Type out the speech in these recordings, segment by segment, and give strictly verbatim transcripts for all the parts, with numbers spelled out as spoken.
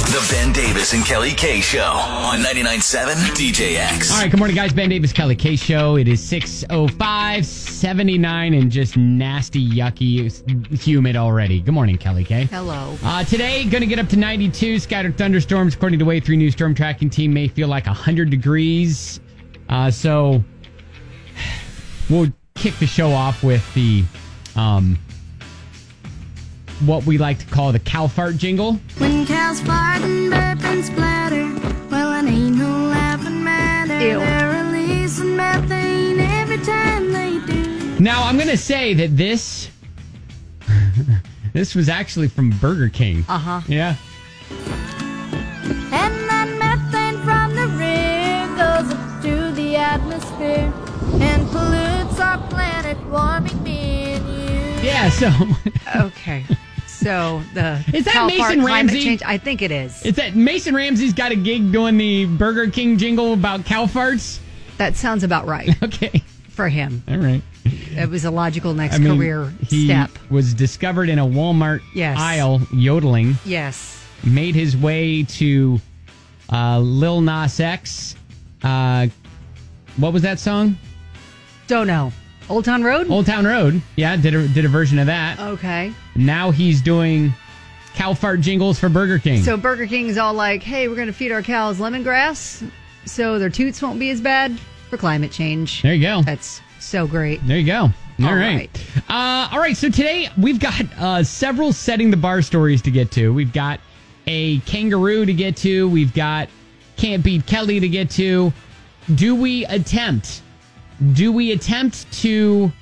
The Ben Davis and Kelly K Show on ninety-nine point seven D J X. All right, good morning, guys. Ben Davis, Kelly K Show. It is six oh five, seventy-nine, and just nasty, yucky, humid already. Good morning, Kelly K. Hello. Uh, today, going to get up to ninety-two. Scattered thunderstorms, according to Wave three News Storm Tracking Team, may feel like one hundred degrees. Uh, so, we'll kick the show off with the... Um, what we like to call the cow fart jingle. When cows fart and burp and splatter, well, it ain't no laughing matter. Ew. They're releasing methane every time they do. Now, I'm going to say that this... this was actually from Burger King. Uh-huh. Yeah. And that methane from the rear goes up to the atmosphere and pollutes our planet, warming me and you. Yeah, so... Okay. So the Is that cow Mason fart climate Ramsey? change, I think it is. Is that Mason Ramsey's got a gig doing the Burger King jingle about cow farts? That sounds about right Okay. for him. All right. It was a logical next I mean, career he step. was discovered in a Walmart Yes. aisle yodeling, Yes. made his way to uh, Lil Nas X. Uh, what was that song? Don't know. Old Town Road? Old Town Road. Yeah, did a, did a version of that. Okay. Now he's doing cow fart jingles for Burger King. So Burger King's all like, hey, we're going to feed our cows lemongrass so their toots won't be as bad for climate change. There you go. That's so great. There you go. All, All right. Uh, all right. So today we've got uh, several setting the bar stories to get to. We've got a kangaroo to get to. We've got Can't Beat Kelly to get to. Do we attempt? Do we attempt to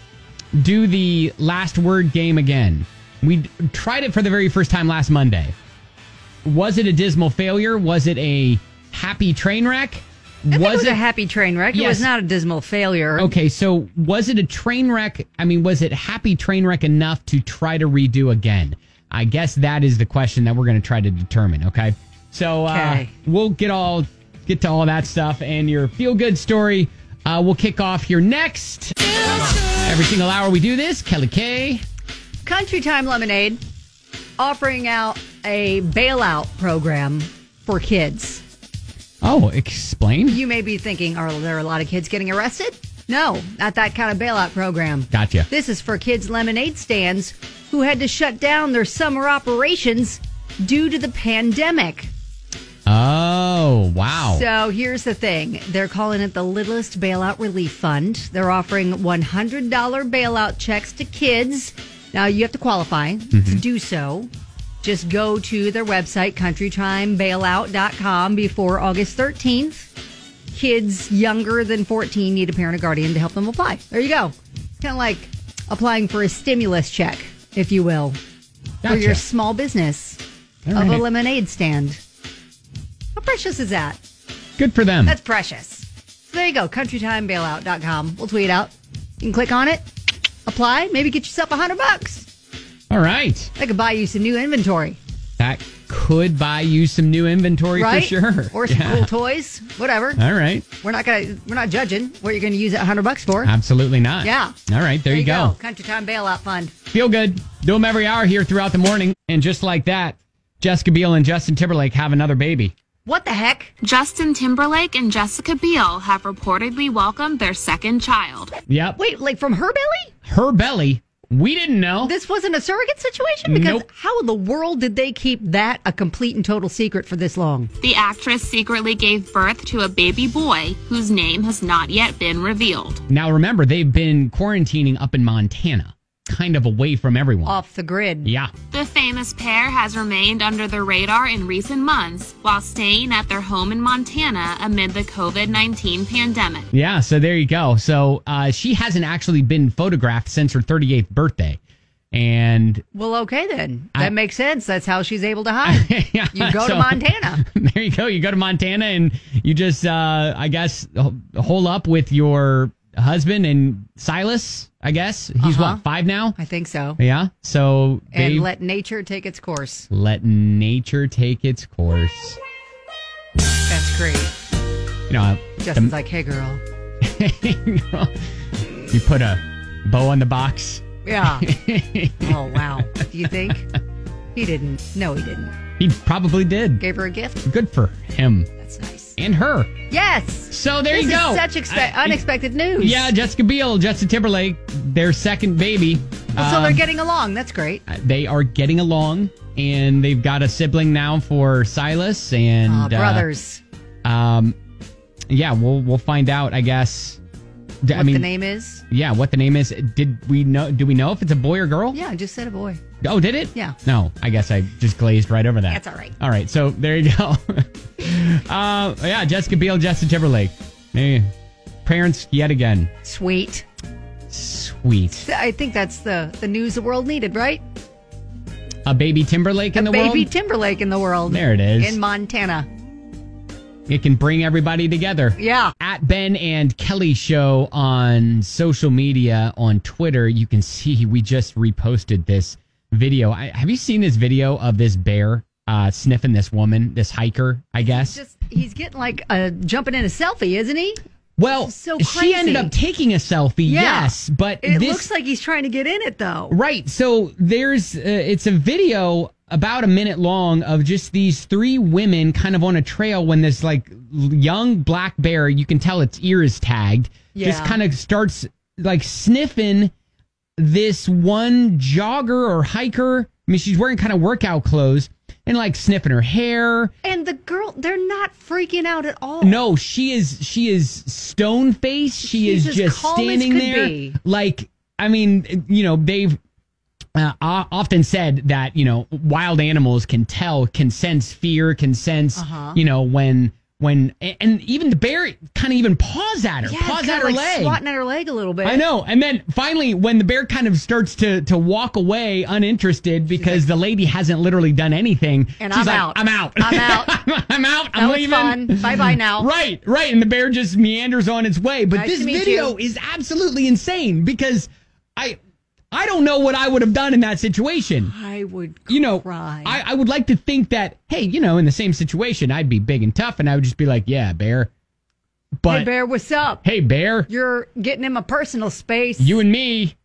do the last word game again? We tried it for the very first time last Monday. Was it a dismal failure? Was it a happy train wreck? I think it was a happy train wreck. It Yes. was not a dismal failure. Okay, so was it a train wreck? I mean, was it happy train wreck enough to try to redo again? I guess that is the question that we're going to try to determine, okay? So uh, Okay. we'll get all get to all that stuff, and your feel-good story uh, will kick off here next. Every single hour we do this, Kelly K. Country Time Lemonade offering out a bailout program for kids. Oh, explain. You may be thinking, are there a lot of kids getting arrested? No, not that kind of bailout program. Gotcha. This is for kids' lemonade stands who had to shut down their summer operations due to the pandemic. Oh, wow. So here's the thing. They're calling it the Littlest Bailout Relief Fund. They're offering one hundred dollars bailout checks to kids. Now, you have to qualify to do so. Just go to their website, country time bailout dot com, before August thirteenth. Kids younger than fourteen need a parent or guardian to help them apply. There you go. Kind of like applying for a stimulus check, if you will, for Gotcha. your small business All of a right. lemonade stand. How precious is that? Good for them. That's precious. So there you go, country time bailout dot com. We'll tweet out. You can click on it, apply, maybe get yourself a hundred bucks. All right. That could buy you some new inventory, That could buy you some new inventory right? for sure. Or some Yeah. cool toys, whatever. All right. We're not gonna we're not judging what you're gonna use that hundred bucks for. Absolutely not. Yeah. All right. There, you go. Country Time Bailout Fund. Feel good. Do them every hour here throughout the morning. And just like that, Jessica Biel and Justin Timberlake have another baby. What the heck? Justin Timberlake and Jessica Biel have reportedly welcomed their second child. Yep. Wait, like from her belly? Her belly. We didn't know. This wasn't a surrogate situation? Because Nope. how in the world did they keep that a complete and total secret for this long? The actress secretly gave birth to a baby boy whose name has not yet been revealed. Now, remember, they've been quarantining up in Montana, kind of away from everyone. Off the grid. Yeah. The famous pair has remained under the radar in recent months while staying at their home in Montana amid the covid nineteen pandemic. Yeah, so there you go. So uh, she hasn't actually been photographed since her thirty-eighth birthday. And Well, okay then. I- That makes sense. That's how she's able to hide. Yeah, You go so- to Montana. There you go. You go to Montana and you just, uh, I guess, hole up with your husband and Silas, I guess. He's Uh-huh. what, five now? I think so. Yeah. So And they let nature take its course. let nature take its course. That's great. You know, Justin's like, hey, girl. you put a bow on the box. Yeah. Oh, wow. Do you think? He didn't. No, he didn't. He probably did. Gave her a gift. Good for him. That's nice. And her. Yes. So there this you go. Is such expe- I- unexpected news. Yeah, Jessica Biel, Justin Timberlake, their second baby. Well, so Um, they're getting along. That's great. They are getting along, and they've got a sibling now for Silas. And Aw, brothers. Uh, um, yeah, we'll we'll find out. I guess. D- What I mean, the name is? yeah, what the name is? Did we know? Do we know if it's a boy or girl? Yeah, I just said a boy. Oh, did it? Yeah. No, I guess I just glazed right over that. That's all right. All right, so there you go. uh, yeah, Jessica Biel, Justin Timberlake. Hey, parents yet again. Sweet. Sweet. I think that's the, the news the world needed, right? A baby Timberlake in a the baby world? Timberlake in the world. There it is. In Montana. It can bring everybody together. Yeah. At Ben and Kelly Show on social media, on Twitter, you can see we just reposted this video. I, have you seen this video of this bear uh, sniffing this woman, this hiker, I guess? Just he's getting like a jumping in a selfie, isn't he? Well, This is so she ended crazy. up taking a selfie, Yeah. yes, but It this, looks like he's trying to get in it though. right. So there's, uh, it's a video about a minute long of just these three women kind of on a trail when this like young black bear, you can tell its ear is tagged, just Yeah. kind of starts like sniffing this one jogger or hiker. I mean, she's wearing kind of workout clothes and like sniffing her hair. And the girl, they're not freaking out at all. No, she is she is stone faced. She She's is as just calm as standing could there. be. Like, I mean, you know, they've uh, o- often said that, you know, wild animals can tell, can sense fear, can sense, Uh-huh. you know, when when and and even the bear kind of even paws at her, Yeah, paws it's at kinda her like leg. swatting at her leg a little bit. I know. And then finally, when the bear kind of starts to to walk away uninterested because the lady hasn't literally done anything, And she's I'm like, out. I'm out. I'm out. I'm out. That I'm was leaving. fun. Bye-bye now. Right, right. And the bear just meanders on its way. But Nice this to meet video you. is absolutely insane because I I don't know what I would have done in that situation. I would You know, cry. I, I would like to think that, hey, you know, in the same situation, I'd be big and tough and I would just be like, yeah, bear. But hey, Bear, what's up? hey, bear, You're getting in my personal space. you and me.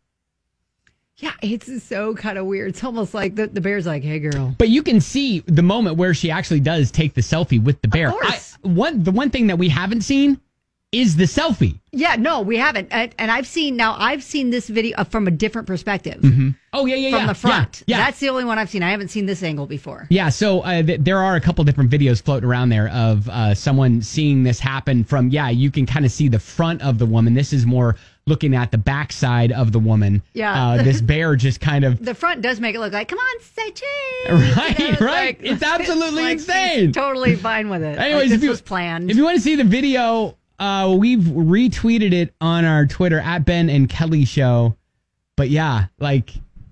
Yeah, it's so kind of weird. It's almost like the, the bear's like, hey, girl. But you can see the moment where she actually does take the selfie with the bear. course. I, one, the one thing that we haven't seen is the selfie. Yeah, no, we haven't. And, and I've seen, now I've seen this video uh, from a different perspective. Oh, yeah, yeah, From yeah. the front. Yeah, yeah. That's the only one I've seen. I haven't seen this angle before. Yeah, so uh, th- there are a couple different videos floating around there of uh, someone seeing this happen from, yeah, you can kind of see the front of the woman. This is more looking at the backside of the woman. Yeah. Uh, this bear just kind of, The front does make it look like, come on, say cheese. right, It's right. like- It's absolutely like she's insane. Totally fine with it. Anyways, like, if this you, was planned. If you want to see the video, uh, we've retweeted it on our Twitter at Ben and Kelly Show. But yeah, like,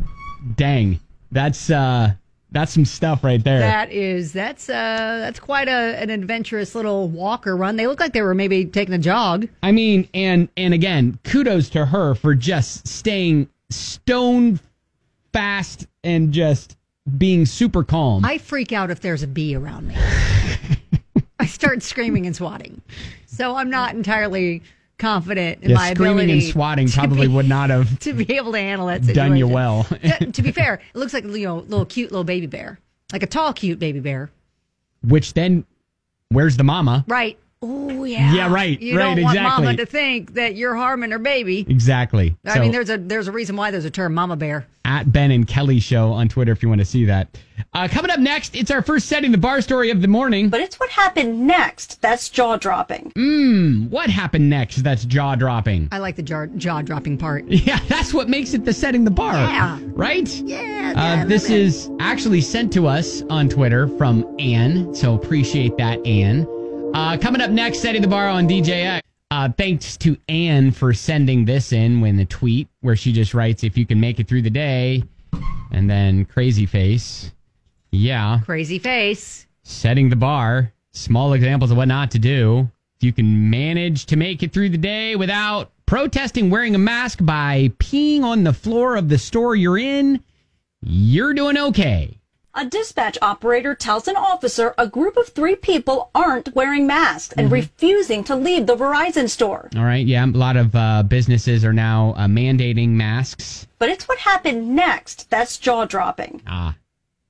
dang, that's uh, that's some stuff right there. That is, that's uh, that's quite a an adventurous little walk or run. They look like they were maybe taking a jog. I mean, and and again, kudos to her for just staying stone fast and just being super calm. I freak out if there's a bee around me. I start screaming and swatting. So I'm not entirely confident in yeah, my screaming ability and swatting to probably be- would not have to be able to handle that situation. done you well. Yeah, to be fair, it looks like a you know, little cute little baby bear, like a tall cute baby bear. Which then, where's the mama? Right. Oh yeah. Yeah, right, You right, don't want exactly. mama to think that you're harming her baby. Exactly. I So, mean, there's a there's a reason why there's a term, mama bear. at Ben and Kelly Show on Twitter if you want to see that. Uh, coming up next, it's our first setting the bar story of the morning. But it's what happened next that's jaw-dropping. Mm, what happened next that's jaw-dropping? I like the jar, jaw dropping part. Yeah, that's what makes it the setting the bar. Yeah. Right? Yeah. Uh, I this love it. is actually sent to us on Twitter from Anne, so appreciate that, Anne. Uh, coming up next, setting the bar on D J X. Uh, thanks to Anne for sending this in when the tweet where she just writes, if you can make it through the day, and then crazy face. Yeah. Crazy face. Setting the bar. Small examples of what not to do. If you can manage to make it through the day without protesting wearing a mask by peeing on the floor of the store you're in, you're doing okay. A dispatch operator tells an officer a group of three people aren't wearing masks and refusing to leave the Verizon store. All right. Yeah. A lot of uh, businesses are now uh, mandating masks. But it's what happened next that's jaw-dropping. Ah,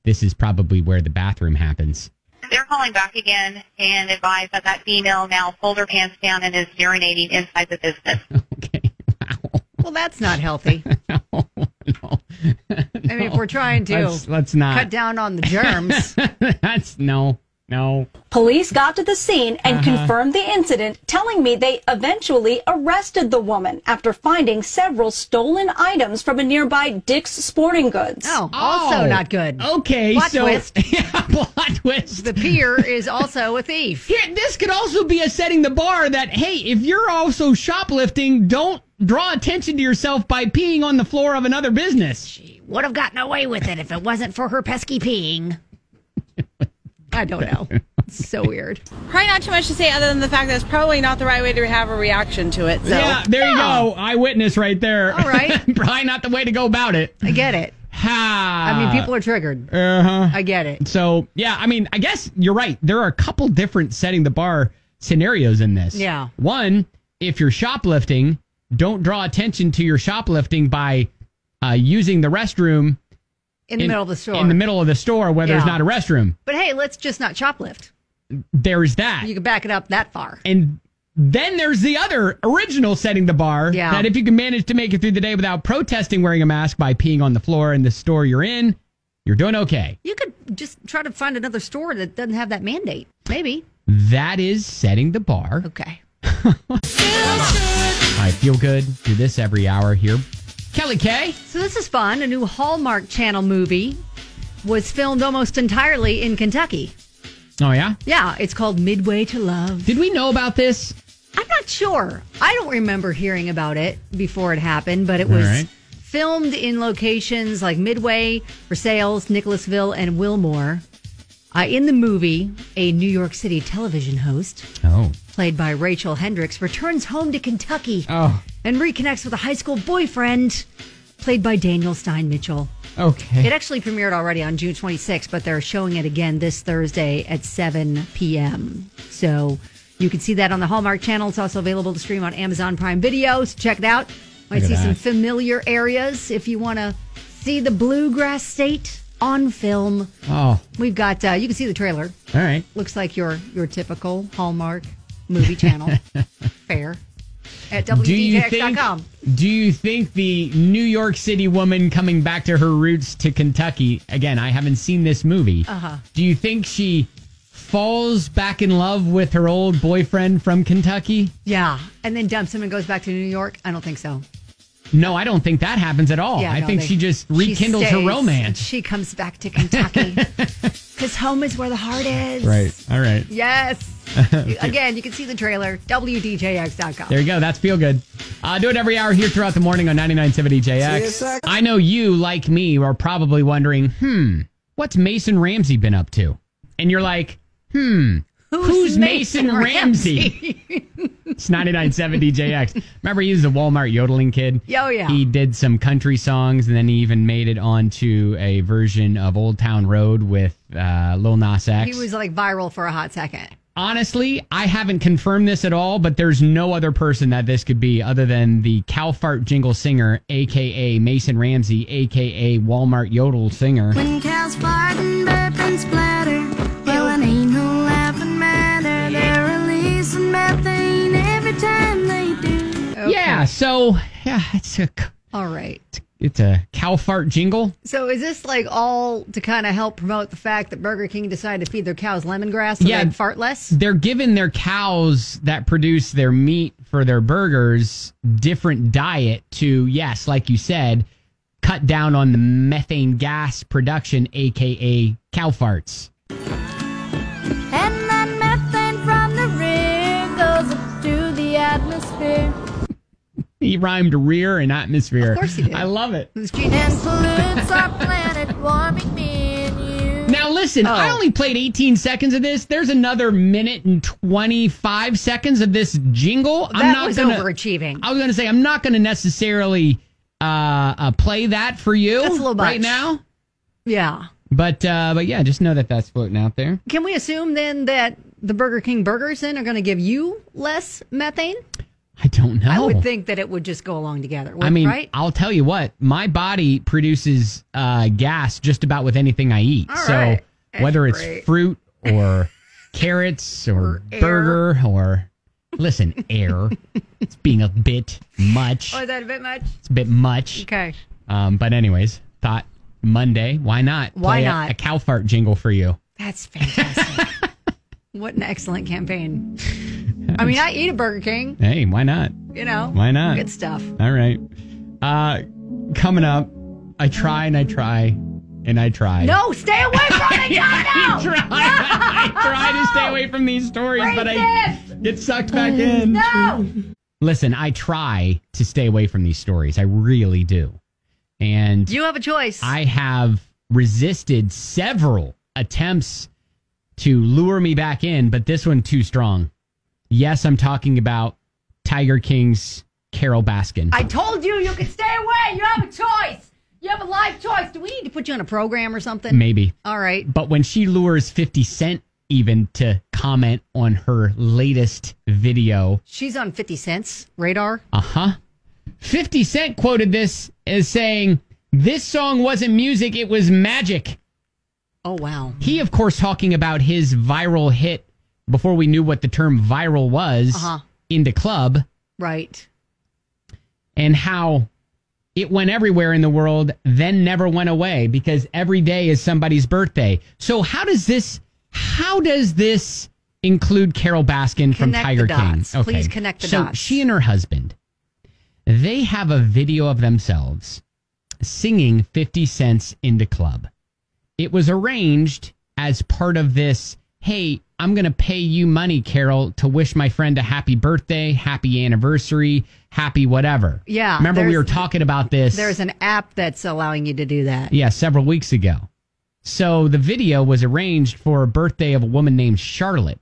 this is probably where the bathroom happens. They're calling back again and advise that that female now pulled her pants down and is urinating inside the business. Okay. Wow. Well, that's not healthy. no, no. I mean, if we're trying to let's, let's not cut down on the germs. That's no, no. Police got to the scene and Uh-huh. confirmed the incident, telling me they eventually arrested the woman after finding several stolen items from a nearby Dick's Sporting Goods. Oh, also Oh, not good. Okay, Plot so twist. yeah, plot twist. The peer is also a thief. Here, this could also be a setting the bar that, hey, if you're also shoplifting, don't draw attention to yourself by peeing on the floor of another business. She would have gotten away with it if it wasn't for her pesky peeing. I don't know. It's so weird. Probably not too much to say other than the fact that it's probably not the right way to have a reaction to it. So. Yeah, there you go. Eyewitness right there. All right. Probably not the way to go about it. I get it. Ha. I mean, people are triggered. Uh-huh. I get it. So, yeah, I mean, I guess you're right. There are a couple different setting the bar scenarios in this. Yeah. One, if you're shoplifting, don't draw attention to your shoplifting by uh, using the restroom In the middle of the store. In the middle of the store where there's Yeah. not a restroom. But hey, let's just not shoplift. There's that. You can back it up that far. And then there's the other original setting the bar. Yeah. That if you can manage to make it through the day without protesting wearing a mask by peeing on the floor in the store you're in, you're doing okay. You could just try to find another store that doesn't have that mandate. Maybe. That is setting the bar. Okay. All right, feel good. Do this every hour here. Kelly K. So this is fun. A new Hallmark Channel movie was filmed almost entirely in Kentucky. Oh, yeah? Yeah, it's called Midway to Love. Did we know about this? I'm not sure. I don't remember hearing about it before it happened, but it was All right. filmed in locations like Midway, Versailles, Nicholasville, and Wilmore. Uh, in the movie, a New York City television host, Oh. played by Rachel Hendricks, returns home to Kentucky Oh. and reconnects with a high school boyfriend, played by Daniel Stein Mitchell. Okay. It actually premiered already on June twenty-sixth, but they're showing it again this Thursday at seven p.m. So you can see that on the Hallmark Channel. It's also available to stream on Amazon Prime Video, so check it out. Might Look at see some that. familiar areas if you want to see the Bluegrass State on film. Oh, We've got, uh, you can see the trailer. all right. Looks like your your typical Hallmark movie channel. Fair. At Do W D you J X dot think? com. Do you think the New York City woman coming back to her roots to Kentucky? Again, I haven't seen this movie. Uh-huh. Do you think she falls back in love with her old boyfriend from Kentucky? Yeah. And then dumps him and goes back to New York? I don't think so. No, I don't think that happens at all. Yeah, I no, think they- she just she rekindles her stays, romance. and She comes back to Kentucky because home is where the heart is. Right. All right. Yes. Again, you can see the trailer, W D J X dot com. There you go. That's feel good. Uh, do it every hour here throughout the morning on ninety-nine point seven D J X. I know you, like me, are probably wondering, hmm, what's Mason Ramsey been up to? And you're like, hmm, Who's, who's Mason, Ramsey? It's ninety-nine point seven D J X. Remember, he was a Walmart yodeling kid? Oh, yeah. He did some country songs, and then he even made it onto a version of Old Town Road with uh, Lil Nas X. He was like viral for a hot second. Honestly, I haven't confirmed this at all, but there's no other person that this could be other than the cow fart jingle singer, a k a. Mason Ramsey, a k a. Walmart Yodel singer. When cows fart and burp and splatter, well, it ain't no laughing matter. They're releasing methane every time they do. Okay. Yeah, so, yeah, it's a, All right. it's a cow fart jingle. So is this like all to kind of help promote the fact that Burger King decided to feed their cows lemongrass so Yeah. they'd fart less? They're giving their cows that produce their meat for their burgers different diet to, yes, like you said, cut down on the methane gas production, a k a cow farts. And that methane from the rear goes up to the atmosphere He rhymed rear and atmosphere. Of course he did. I love it. It was and genius. pollutes our planet, warming me and you. Now listen, Oh. I only played eighteen seconds of this. There's another minute and twenty-five seconds of this jingle. I'm That not was gonna, overachieving. I was going to say, I'm not going to necessarily uh, uh, play that for you That's a little right much. now. Yeah. But uh, but yeah, just know that that's floating out there. Can we assume then that the Burger King burgers then are going to give you less methane? I don't know. I would think that it would just go along together. I mean, right? I'll tell you what, my body produces uh, gas just about with anything I eat. All so right. That's whether it's great. fruit or carrots or, Or air. burger or, listen, air. It's being a bit much. Oh, is that a bit much? It's a bit much. Okay. Um, but anyways, thought Monday, why not? Why Play a- not? A, cow fart jingle for you. That's fantastic. What an excellent campaign. I mean, I eat a Burger King, Hey, why not? you know. Why not? Good stuff. All right. Uh, coming up, I try and I try and I try. No, stay away from it. No, I no. try, I try to stay away from these stories, but I Racist. get sucked back in. No. Listen, I try to stay away from these stories. I really do. And You have a choice. I have resisted several attempts to lure me back in, but this one too strong. Yes, I'm talking about Tiger King's Carol Baskin. I told you you could stay away. You have a choice. You have a life choice. Do we need to put you on a program or something? Maybe. All right. But when she lures fifty Cent even to comment on her latest video, She's on fifty cents radar. uh-huh. fifty Cent quoted this as saying, "This song wasn't music, it was magic." Oh, wow. He, of course, talking about his viral hit before we knew what the term viral was, Uh-huh. In the Club, Right. and how it went everywhere in the world, then never went away because every day is somebody's birthday. So how does this how does this include Carol Baskin from Connect Tiger the dots. King? Please connect the so dots. she and her husband, they have a video of themselves singing fifty Cent's In the Club. It was arranged as part of this, hey, I'm going to pay you money, Carol, to wish my friend a happy birthday, happy anniversary, happy whatever. Yeah, Remember we there's- were talking about this? There's an app that's allowing you to do that. Yeah, several weeks ago. So the video was arranged for a birthday of a woman named Charlotte.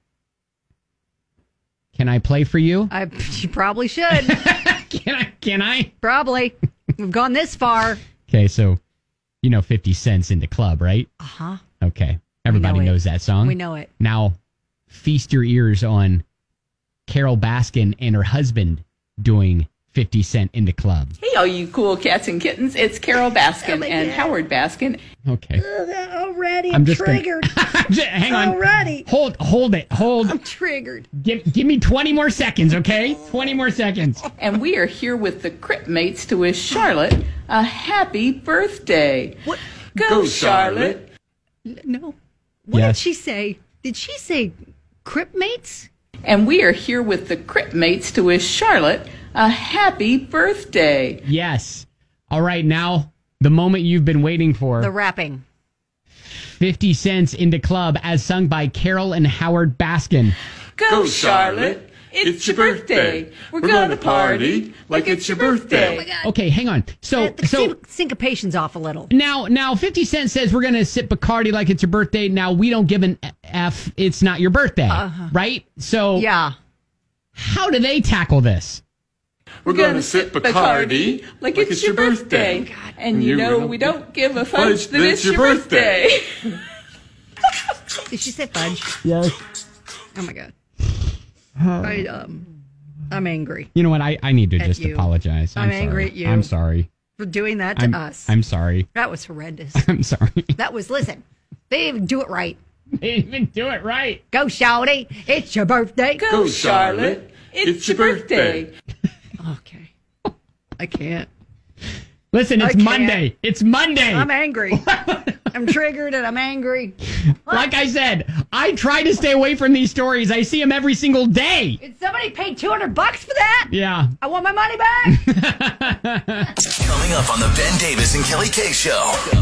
Can I play for you? I, you probably should. Can I? Can I? Probably. We've gone this far. Okay, so you know fifty Cent's In the Club, right? Uh-huh. Okay. Everybody know it. knows that song. We know it. Now, feast your ears on Carol Baskin and her husband doing fifty Cent In the Club. Hey, all you cool cats and kittens. It's Carol Baskin my and God. Howard Baskin. Okay. Already, I'm I'm, just gonna- triggered. Just- hang on. Already. Hold hold it. Hold. I'm triggered. Give, give me twenty more seconds, okay? twenty more seconds. And we are here with the Crip Mates to wish Charlotte a happy birthday. What? Go, Charlotte. No. What Yes. did she say? Did she say Crip Mates? And we are here with the Crip Mates to wish Charlotte a happy birthday. Yes. All right, now the moment you've been waiting for. The rapping. fifty Cent's In the Club as sung by Carol and Howard Baskin. Go, Charlotte. It's your birthday. We're gonna party like it's your birthday. Okay, hang on. So the so syn- syncopation's off a little. now now fifty Cent says we're going to sip Bacardi like it's your birthday. Now we don't give an F, it's not your birthday, right? So Yeah. how do they tackle this? We're gonna sip Bacardi like it's your birthday. And you know we don't give a fudge that it's your birthday. Did she say fudge? Yes. Oh my god. I um I'm angry You know what? I, I need to At just you. apologize. I'm, I'm sorry. angry at you. I'm sorry. for doing that to I'm, us. I'm sorry. That was horrendous. I'm sorry. That was listen. They didn't do it right. They didn't even do it right. Go, Shawty. It's your birthday. Go, Charlotte. It's your birthday. Okay. I can't. Listen, I it's can't. Monday. It's Monday. I'm angry. I'm triggered and I'm angry. Like I said, I try to stay away from these stories. I see them every single day. Did somebody pay two hundred bucks for that? Yeah. I want my money back. Coming up on the Ben Davis and Kelly K Show.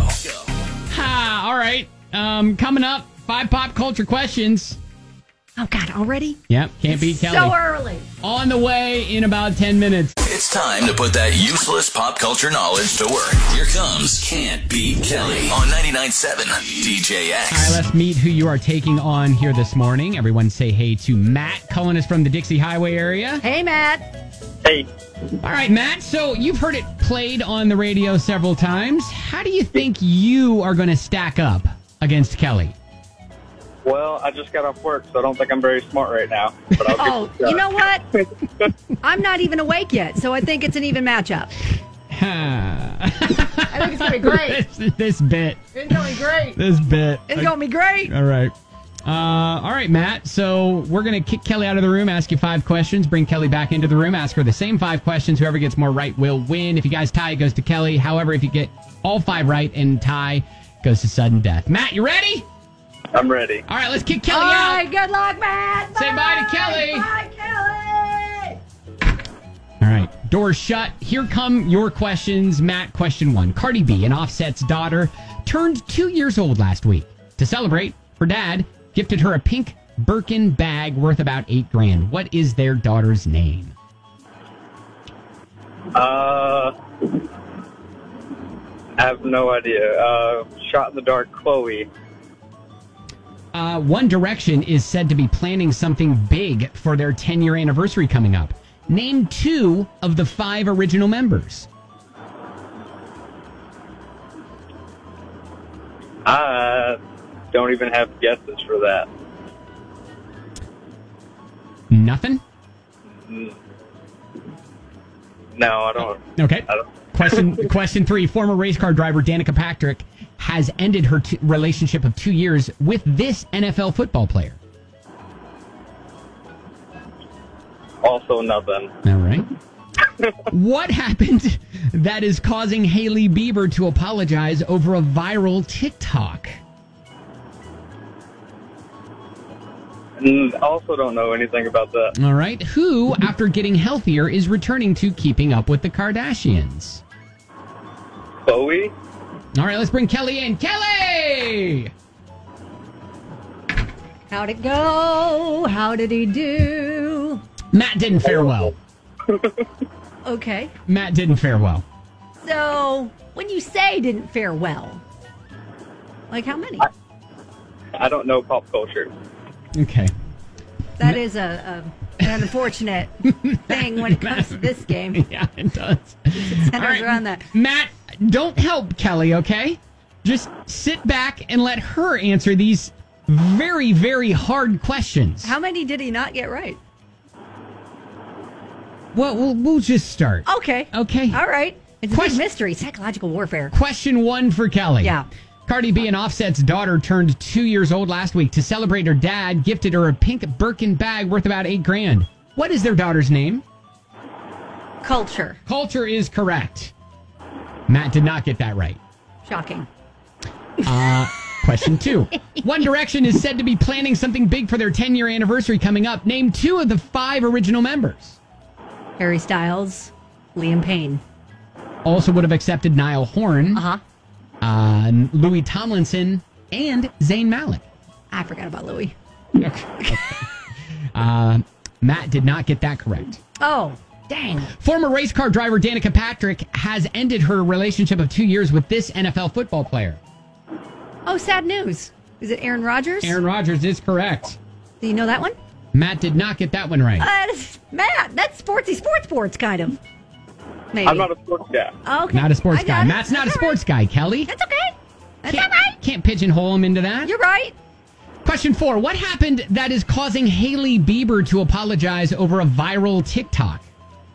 Ha, all right. Um, coming up, five pop culture questions. Oh, God, already? Yep, can't beat Kelly. So early. On the way in about ten minutes. It's time to put that useless pop culture knowledge to work. Here comes Can't Beat Kelly on ninety-nine point seven D J X. All right, let's meet who you are taking on here this morning. Everyone say hey to Matt, calling us from the Dixie Highway area. Hey, Matt. Hey. All right, Matt, so you've heard it played on the radio several times. How do you think you are going to stack up against Kelly? Well, I just got off work, so I don't think I'm very smart right now. But I'll Oh, give it a you know shot. what? I'm not even awake yet, so I think it's an even matchup. I think it's going to be great. this, this bit. It's going to be great. This bit. It's going to be great. All right. Uh, all right, Matt. So we're going to kick Kelly out of the room, ask you five questions, bring Kelly back into the room, ask her the same five questions. Whoever gets more right will win. If you guys tie, it goes to Kelly. However, if you get all five right and tie, it goes to sudden death. Matt, you ready? I'm ready. All right, let's kick Kelly All out. right, good luck, Matt. Say bye to Kelly. Bye, Kelly. All right, doors shut. Here come your questions. Matt, question one. Cardi B, and Offset's daughter, turned two years old last week. To celebrate, her dad gifted her a pink Birkin bag worth about eight grand. What is their daughter's name? Uh, I have no idea. Uh, shot in the dark, Chloe. Uh, One Direction is said to be planning something big for their ten-year anniversary coming up. Name two of the five original members. I don't even have guesses for that. Nothing? No, I don't. Okay. I don't. Question question three. Former race car driver Danica Patrick has ended her t- relationship of two years with this N F L football player. Also nothing. All right. What happened that is causing Hailey Bieber to apologize over a viral TikTok? Mm, also don't know anything about that. All right. Who, after getting healthier, is returning to Keeping Up with the Kardashians? Chloe? All right, let's bring Kelly in. Kelly! How'd it go? How did he do? Matt didn't fare well. Okay. Matt didn't fare well. So, when you say didn't fare well, like how many? I don't know pop culture. Okay. That is a, a an unfortunate thing when it comes to this game. Yeah, it does. It centers All right, around that. Matt, don't help Kelly, okay? Just sit back and let her answer these very, very hard questions. How many did he not get right? Well, we'll, we'll just start. Okay. Okay. All right. It's a Question- big mystery. Psychological warfare. Question one for Kelly. Yeah. Cardi B and Offset's daughter turned two years old last week. To celebrate, her dad gifted her a pink Birkin bag worth about eight grand. What is their daughter's name? Culture. Culture is correct. Matt did not get that right. Shocking. Uh, question two. One Direction is said to be planning something big for their ten-year anniversary coming up. Name two of the five original members. Harry Styles, Liam Payne. Also would have accepted Niall Horan, Uh-huh. uh, Louis Tomlinson, and Zayn Malik. I forgot about Louis. Okay. uh, Matt did not get that correct. Oh, dang. Former race car driver Danica Patrick has ended her relationship of two years with this N F L football player. Oh, sad news. Is it Aaron Rodgers? Aaron Rodgers is correct. Do you know that one? Matt did not get that one right. Uh, Matt, that's sportsy sports sports kind of. Maybe. I'm not a sports guy. Okay. Not a sports I guy. got it. Matt's not That's a sports guy, Kelly. That's okay. That's Can't, all right. can't pigeonhole him into that. You're right. Question four. What happened that is causing Hailey Bieber to apologize over a viral TikTok?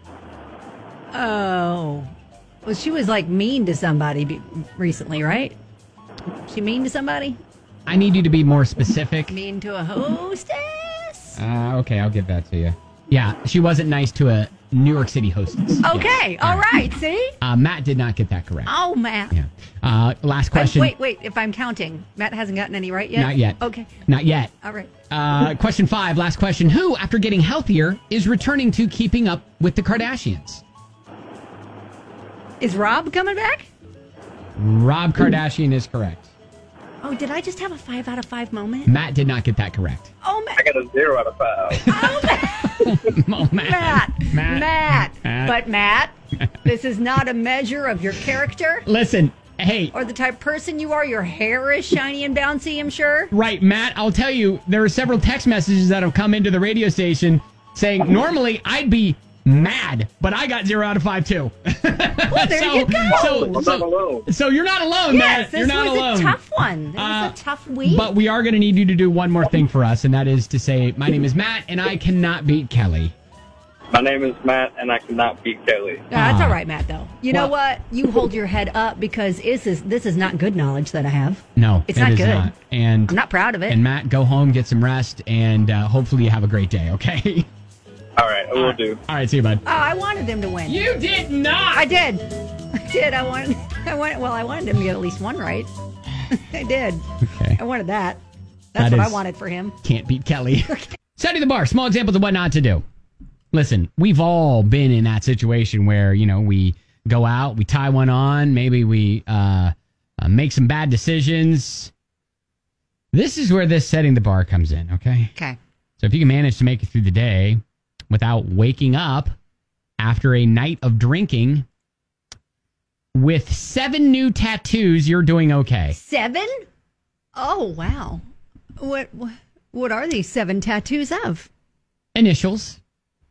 Oh. Well, she was like mean to somebody be- recently, right? She mean to somebody? I need you to be more specific. Mean to a hostess? Uh, okay, I'll give that to you. Yeah, she wasn't nice to a New York City hostess. Okay. Yes. All right. See? Uh, Matt did not get that correct. Oh, Matt. Yeah. Uh, last Wait, question. Wait, wait. If I'm counting, Matt hasn't gotten any right yet? Not yet. Okay. Not yet. All right. Uh, question five, last question. Who, after getting healthier, is returning to Keeping Up with the Kardashians? Is Rob coming back? Rob Kardashian is correct. Oh, did I just have a five out of five moment? Matt did not get that correct. Oh, Matt. I got a zero out of five. Oh, Matt. Matt. Matt. Matt. Matt. But, Matt, this is not a measure of your character Listen, hey. or the type of person you are. Your hair is shiny and bouncy, I'm sure. Right, Matt, I'll tell you, there are several text messages that have come into the radio station saying normally I'd be mad, but I got zero out of five too. Well, there so, you go. So, I'm so, not alone. so you're not alone, Yes, Matt. this You're not was alone. a tough one. This Uh, was a tough week. But we are going to need you to do one more thing for us, and that is to say, my name is Matt, and I cannot beat Kelly. My name is Matt, and I cannot beat Kelly. No, that's Ah. all right, Matt, though. You know Well- what? You hold your head up because this is, this is not good knowledge that I have. No, It's it not is good. not. And I'm not proud of it. And Matt, go home, get some rest, and uh, hopefully you have a great day. Okay. All right, I will do. All right, see you, bud. Oh, I wanted him to win. You did not. I did. I did. I wanted. I wanted. Well, I wanted him to get at least one right. I did. Okay. I wanted that. That's That what I is- wanted for him. Can't beat Kelly. Study the bar. Small examples of what not to do. Listen, we've all been in that situation where, you know, we go out, we tie one on, maybe we uh, uh, make some bad decisions. This is where this setting the bar comes in, okay? Okay. So if you can manage to make it through the day without waking up after a night of drinking with seven new tattoos, you're doing okay. Seven? Oh wow. What? What, what are these seven tattoos of? Initials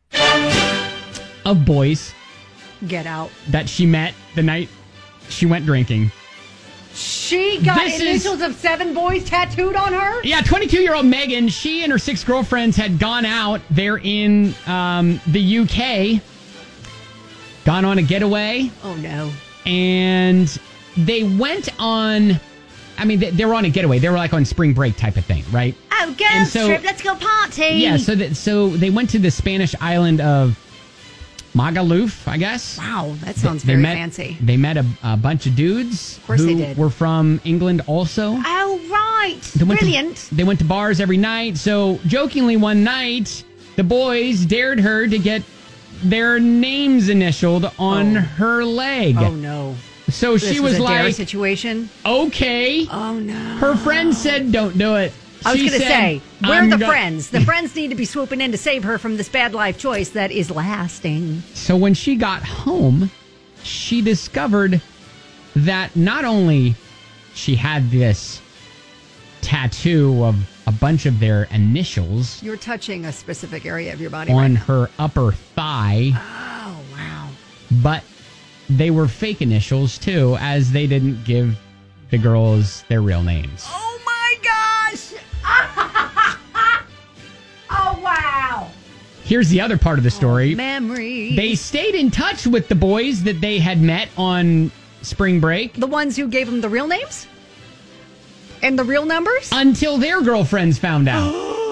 of boys Get out. that she met the night she went drinking. She got This is- initials of seven boys tattooed on her? Yeah, twenty-two-year-old Megan, she and her six girlfriends had gone out. They're in um, the U K, gone on a getaway, Oh no. and they went on, I mean, they, they were on a getaway. They were like on spring break type of thing, right? Oh, And girls so- trip, let's go party. Yeah, so that so they went to the Spanish island of Magaluf, I guess. Wow, that sounds They very met, fancy. They met a, a bunch of dudes course who they did. were from England also. Oh right. They went Brilliant. To, they went to bars every night. So, jokingly, one night, the boys dared her to get their names initialed on Oh. her leg. Oh no. So This she was, a dare like, situation. okay. Oh no. Her friend said, don't do it. I was She going to said, say, where "I'm are the go-" friends? The friends need to be swooping in to save her from this bad life choice that is lasting. So when she got home, she discovered that not only she had this tattoo of a bunch of their initials You're touching a specific area of your body on right now. her upper thigh, Oh, wow. but they were fake initials too, as they didn't give the girls their real names. Oh, my gosh. Oh, wow. Here's the other part of the story. Memory. They stayed in touch with the boys that they had met on spring break The ones who gave them the real names? And the real numbers? until their girlfriends found out.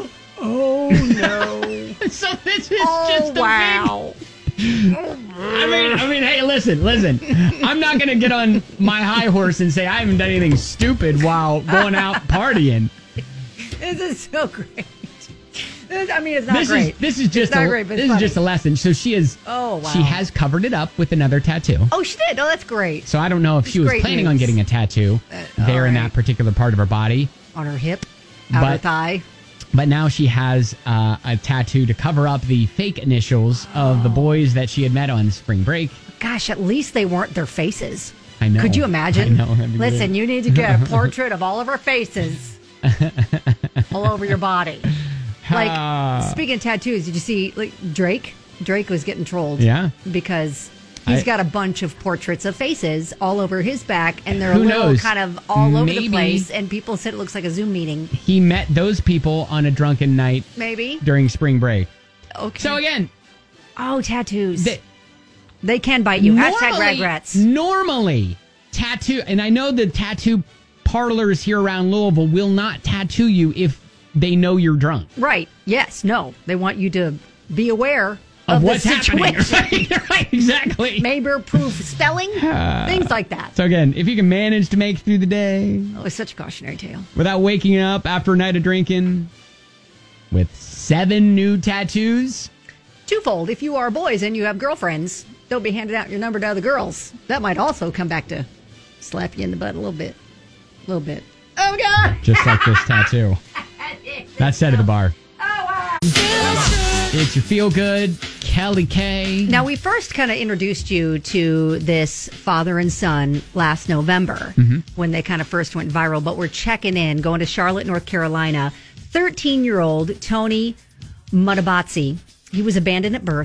Oh, no. So this is Oh, just a wow. big... I mean, I mean, hey, listen, listen. I'm not going to get on my high horse and say I haven't done anything stupid while going out partying. This is so great. This, I mean, it's not This great. is this is just it's not a, great, but this it's is funny. just a lesson. So she is Oh, wow. she has covered it up with another tattoo. Oh, she did. Oh, that's great. So I don't know if she It's was great planning on news. getting a tattoo Uh, there in all right. that particular part of her body. On her hip, outer But- thigh. But now she has uh, a tattoo to cover up the fake initials of the boys that she had met on spring break. Gosh, at least they weren't their faces. I know. Could you imagine? I know. That'd be Listen, great. you need to get a portrait of all of our faces all over your body. Like, Ah. speaking of tattoos, did you see like Drake? Drake was getting trolled. Yeah. Because he's I- got a bunch of portraits of faces all over his back, and they're Who a little knows? kind of all over Maybe- the place, and people said it looks like a Zoom meeting. He met those people on a drunken night Maybe. during spring break. Okay. So again, Oh, tattoos. the, They can bite you. Hashtag normally- regrets. Normally, tattoo, and I know the tattoo parlors here around Louisville will not tattoo you if they know you're drunk. Right. Yes. No. They want you to be aware Of of, what's the happening. situation. Right, right, exactly. Maybe proof spelling, things like that. So again, if you can manage to make it through the day Oh, it's such a cautionary tale. without waking up after a night of drinking with seven new tattoos, Twofold. If you are boys and you have girlfriends, don't be handing out your number to other girls. That might also come back to slap you in the butt a little bit. A little bit. Oh, God. just like this tattoo. That's set at the bar. Oh, It's your feel good, Kelly K. Now, we first kind of introduced you to this father and son last November when they kind of first went viral, but we're checking in, going to Charlotte, North Carolina. thirteen-year-old Tony Mutabatsi, he was abandoned at birth,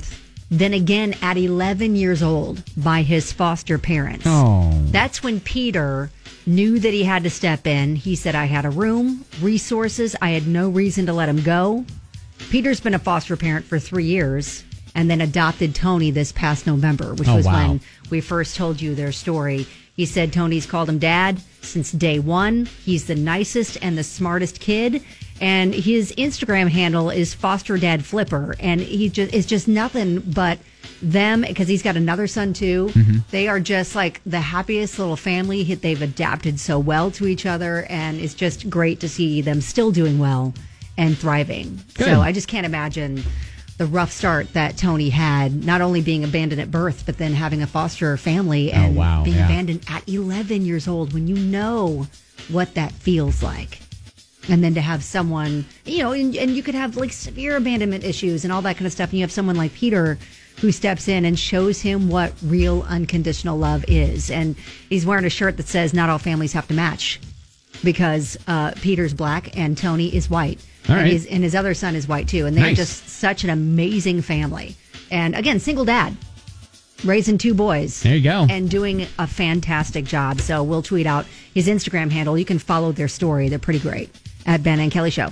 Then again at eleven years old by his foster parents. Oh. That's when Peter knew that he had to step in. He said, I had a room, resources. I had no reason to let him go. Peter's been a foster parent for three years and then adopted Tony this past November, which oh, was wow. when we first told you their story. He said Tony's called him dad since day one. He's the nicest and the smartest kid. And his Instagram handle is Foster Dad Flipper. And he just it's just nothing but them, because he's got another son too. Mm-hmm. They are just like the happiest little family. They've adapted so well to each other. And it's just great to see them still doing well and thriving. Good. So I just can't imagine the rough start that Tony had, not only being abandoned at birth, but then having a foster family and oh, wow. being yeah. abandoned at eleven years old when you know what that feels like. And then to have someone, you know, and, and you could have like severe abandonment issues and all that kind of stuff. And you have someone like Peter who steps in and shows him what real unconditional love is. And he's wearing a shirt that says, not all families have to match, because uh, Peter's black and Tony is white. All and, right. his, and his other son is white too. And they're Nice. just such an amazing family. And again, single dad, raising two boys. There you go. And doing a fantastic job. So we'll tweet out his Instagram handle. You can follow their story. They're pretty great. At Ben and Kelly Show.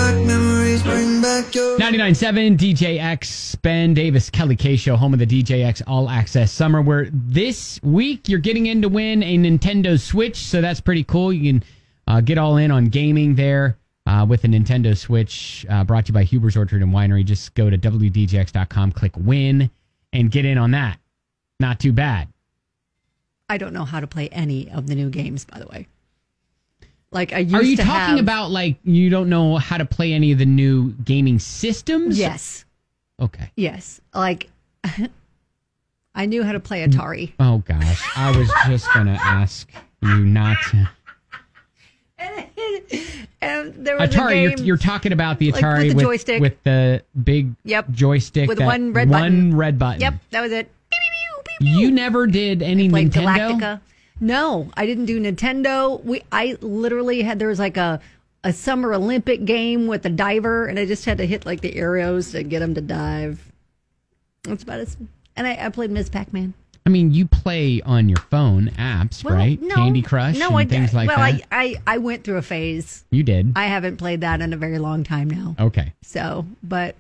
ninety-nine point seven D J X, Ben Davis, Kelly K Show, home of the D J X All Access Summer, where this week you're getting in to win a Nintendo Switch. So that's pretty cool. You can uh, get all in on gaming there uh, with a Nintendo Switch, uh, brought to you by Huber's Orchard and Winery. Just go to W D J X dot com, click win, and get in on that. Not too bad. I don't know how to play any of the new games, by the way. Like I used Are you to talking have... about like you don't know how to play any of the new gaming systems? Yes. Okay. Yes. Like I knew how to play Atari. Oh gosh, I was just gonna ask you not to. And there was Atari, a game, you're, you're talking about the like, Atari with the with, joystick. with the big Yep. joystick with that, one red one button. red button. Yep, that was it. You never did any Played Nintendo? Galactica. No, I didn't do Nintendo. We I literally had there was like a a summer Olympic game with a diver, and I just had to hit like the arrows to get him to dive. That's about it. And I, I played Miz Pac-Man. I mean, you play on your phone apps, Well, right? no, Candy Crush no, and I, things like well, that. I, I I went through a phase. You did. I haven't played that in a very long time now. Okay. So, but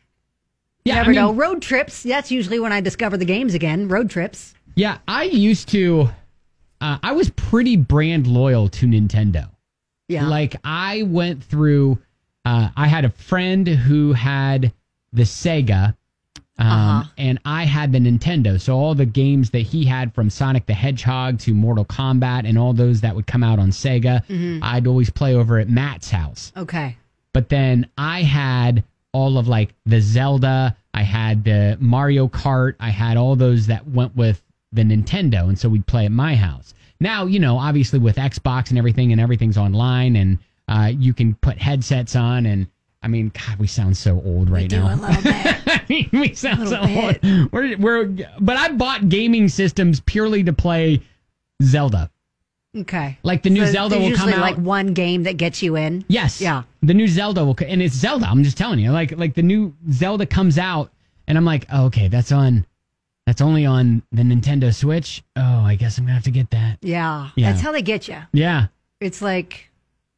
Yeah, you never I mean, know. Road trips. That's usually when I discover the games again. Road trips. Yeah, I used to. Uh, I was pretty brand loyal to Nintendo. Yeah. Like I went through. Uh, I had a friend who had the Sega. Um, Uh-huh. and I had the Nintendo. So all the games that he had, from Sonic the Hedgehog to Mortal Kombat and all those that would come out on Sega, Mhm. I'd always play over at Matt's house. Okay. But then I had all of like the Zelda, I had the Mario Kart, I had all those that went with the Nintendo. And so we'd play at my house. Now, you know, obviously with Xbox and everything, and everything's online, and uh, you can put headsets on, and I mean, God, we sound so old right do now. a little bit. I mean, we sound A so little old. bit. We're, we're, but I bought gaming systems purely to play Zelda. Okay. Like the new So Zelda there's will come usually out. like one game that gets you in. Yes. Yeah. The new Zelda will, co- and it's Zelda. I'm just telling you, like, like the new Zelda comes out, and I'm like, oh, okay, that's on, that's only on the Nintendo Switch. Oh, I guess I'm gonna have to get that. Yeah. Yeah. That's how they get you. Yeah. It's like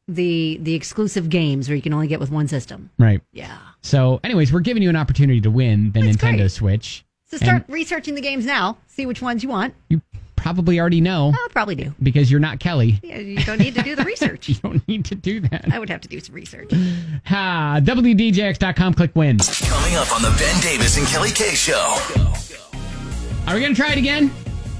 the the exclusive games where you can only get with one system. Right. Yeah. So, anyways, we're giving you an opportunity to win the That's Nintendo great. Switch. So start And researching the games now. See which ones you want. you probably already know I'll probably do. because you're not Kelly. Yeah, you don't need to do the research. You don't need to do that. I would have to do some research. Ha, W D J X dot com, click win. Coming up on the Ben Davis and Kelly K Show. Are we going to try it again?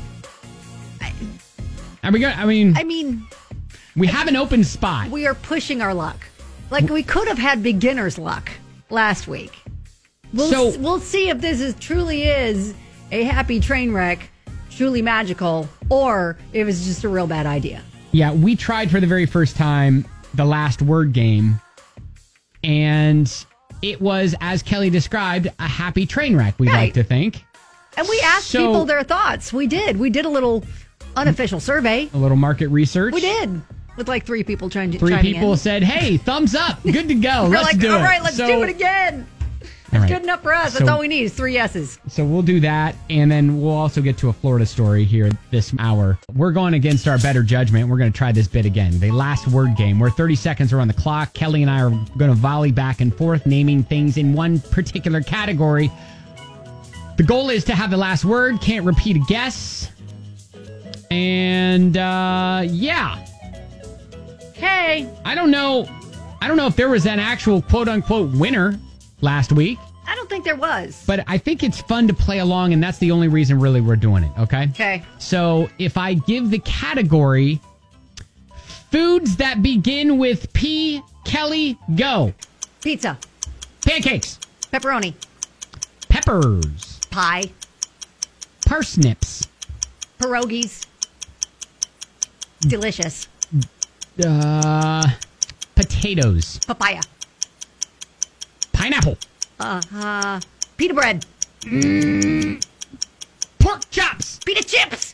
Are we going to, I mean, I mean, we have an open spot. we are pushing our luck. Like we could have had beginner's luck last week. We'll So- s- we'll see if this is truly is a happy train wreck, truly magical, or if it's just a real bad idea. Yeah, we tried for the very first time the last word game, and it was, as Kelly described, a happy train wreck, we Right. like to think. And we asked So- people their thoughts. We did. We did a little unofficial survey. A little market research. We did. With like three people trying to Three chiming people in. said, hey, thumbs up. Good to go. We're let's like, do all it. right, let's So- do it again. All right. Good enough for us. That's So- all we need is three S's. So we'll do that, and then we'll also get to a Florida story here this hour. We're going against our better judgment. We're going to try this bit again. The last word game, where thirty seconds are on the clock. Kelly and I are going to volley back and forth, naming things in one particular category. The goal is to have the last word. Can't repeat a guess. And, uh, yeah. Hey. I don't know. I don't know if there was an actual quote-unquote winner last week. I don't think there was. But I think it's fun to play along, and that's the only reason really we're doing it, okay? Okay. So if I give the category foods that begin with P, Kelly, go. Pizza. Pancakes. Pepperoni. Peppers. Pie. Parsnips. Pierogies. Delicious. Uh, potatoes. Papaya. Pineapple. Uh, uh, pita bread. Mm. Pork chops. Pita chips.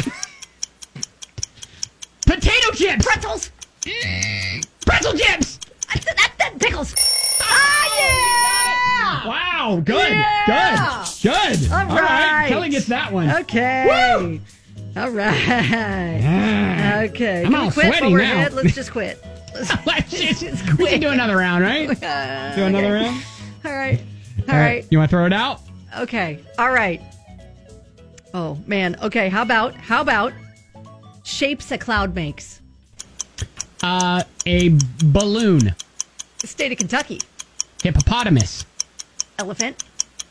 Potato chips. Pretzels. Mm. Pretzel chips. That, that, that pickles. Ah, yeah! Wow, good, Yeah! good, good. All right. Kelly gets that one. Okay. Woo! All right. Ah. Okay. I'm Can we all quit sweaty while we're now. ahead? Let's just quit. Let's, Let's just, just we quit. can do another round, right? Uh, Do another okay. round? All right. All right. You want to throw it out? Okay. All right. Oh, man. Okay. How about, how about shapes a cloud makes? Uh, a balloon. The state of Kentucky. Hippopotamus. Elephant.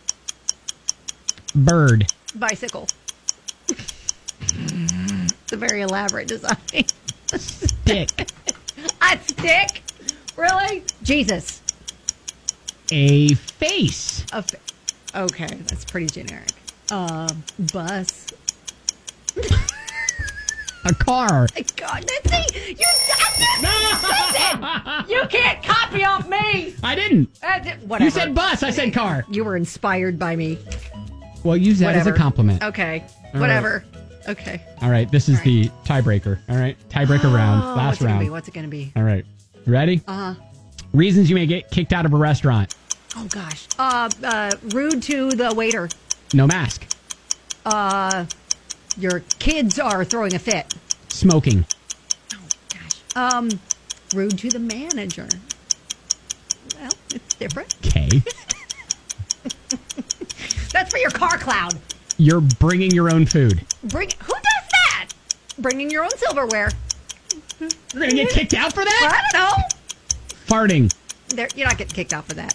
Bird. Bicycle. It's a very elaborate design. Stick. A stick? Really? Jesus. A face. A fa- okay, that's pretty generic. Um, bus. A car. My God, that's see, you. Listen, you can't copy off me. I didn't. Uh, d- whatever. You said bus. I said car. You were inspired by me. Well, use that Whatever. as a compliment. Okay. All Whatever. Okay. All right. This is All the tiebreaker. All right. Tiebreaker round. Oh, Last what's it gonna round. be? What's it gonna be? All right. You ready? Uh huh. Reasons you may get kicked out of a restaurant. Oh gosh. Uh, uh, rude to the waiter. No mask. Uh, your kids are throwing a fit. Smoking. Um, rude to the manager. Well, it's different. Okay. That's for your car cloud. You're bringing your own food. Bring. Who does that? Bringing your own silverware. You're going to get kicked out for that? I don't know. Farting. There, you're not getting kicked out for that.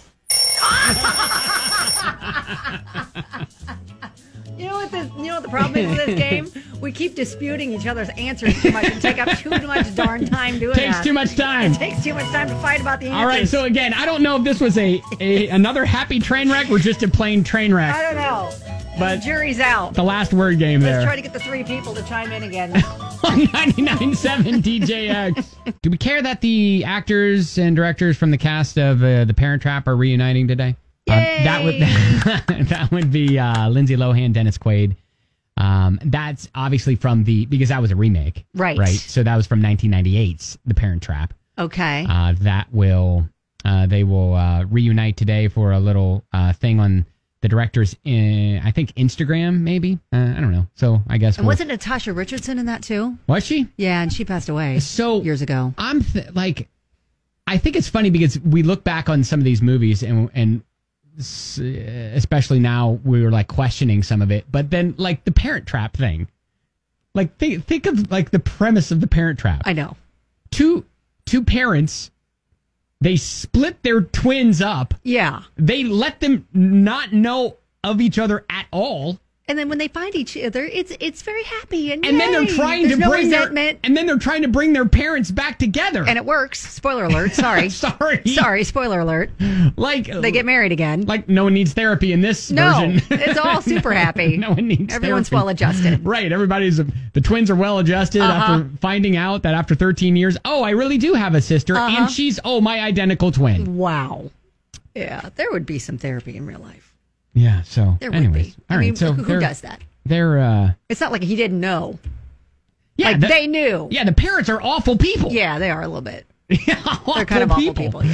You know what the you know what the problem is with this game? We keep disputing each other's answers too much and take up too much darn time doing Takes that. too much time. It takes too much time to fight about the answers. All right. So again, I don't know if this was a, a another happy train wreck or just a plain train wreck. I don't know. But the jury's out. The last word game Let's there. try to get the three people to chime in again. On ninety-nine point seven D J X. Do we care that the actors and directors from the cast of uh, The Parent Trap are reuniting today? Uh, that would that would be uh, Lindsay Lohan, Dennis Quaid. Um, that's obviously from the because that was a remake, Right. Right. So that was from nineteen ninety-eight's The Parent Trap. Okay. Uh, that will uh, they will uh, reunite today for a little uh, thing on the director's, in, I think Instagram, maybe. Uh, I don't know. So I guess And we'll, wasn't Natasha Richardson in that too? was she? Yeah, and she passed away so years ago. I'm th- like, I think it's funny because we look back on some of these movies and and s- especially now we were like questioning some of it, but then like the Parent Trap thing, like think think of like the premise of the Parent Trap. I know. Two two parents, they split their twins up. Yeah. They let them not know of each other at all. And then when they find each other, it's it's very happy and And then they're yay! trying There's to no bring resentment. their and then they're trying to bring their parents back together. And it works. Spoiler alert. Sorry. Sorry. Sorry. Spoiler alert. Like They get married again. Like no one needs therapy in this No, version. it's all super happy. No one needs Everyone's therapy. well adjusted. Right. Everybody's the twins are well adjusted Uh-huh. after finding out that after thirteen years, oh, I really do have a sister, Uh-huh. and she's oh my identical twin. Wow. Yeah, there would be some therapy in real life. Yeah. So, There would anyways, be. all I right. mean, so who, who they're- does that? They're uh, It's not like he didn't know. yeah, Like the- they knew. Yeah, the parents are awful people. Yeah, they are a little bit. awful They're kind of awful people. people, yes.